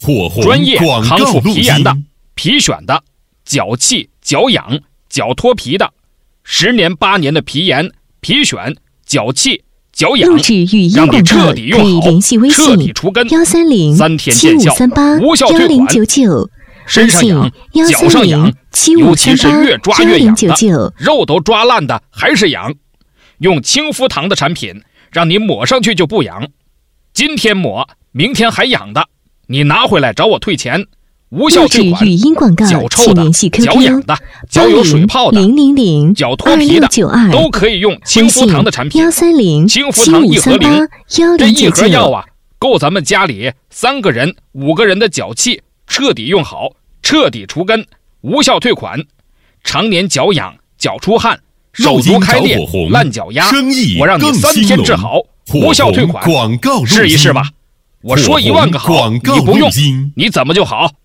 火红专业康复皮炎的、 广皮癣的、脚气、脚痒、脚脱皮的，10年8年的皮炎、皮癣、脚气、脚痒，让你彻底用好，彻底除根，3天见效，无效退款。身上痒、脚上痒，尤其是越抓越痒的，肉都抓烂的还是痒，用清肤堂的产品，让你抹上去就不痒。今天抹，明天还痒的，你拿回来找我退钱，无效退款。脚臭的、脚痒的、脚有水泡的、脚脱皮的，都可以用清肤堂的产品。清肤堂1盒0，这1盒药啊，够咱们家里3个人、5个人的脚气彻底用好，彻底除根，无效退款。常年脚痒、脚出汗、手足开裂、烂脚丫，我让你3天治好，无效退款。试一试吧，我说1万个好，你不用，你怎么就好？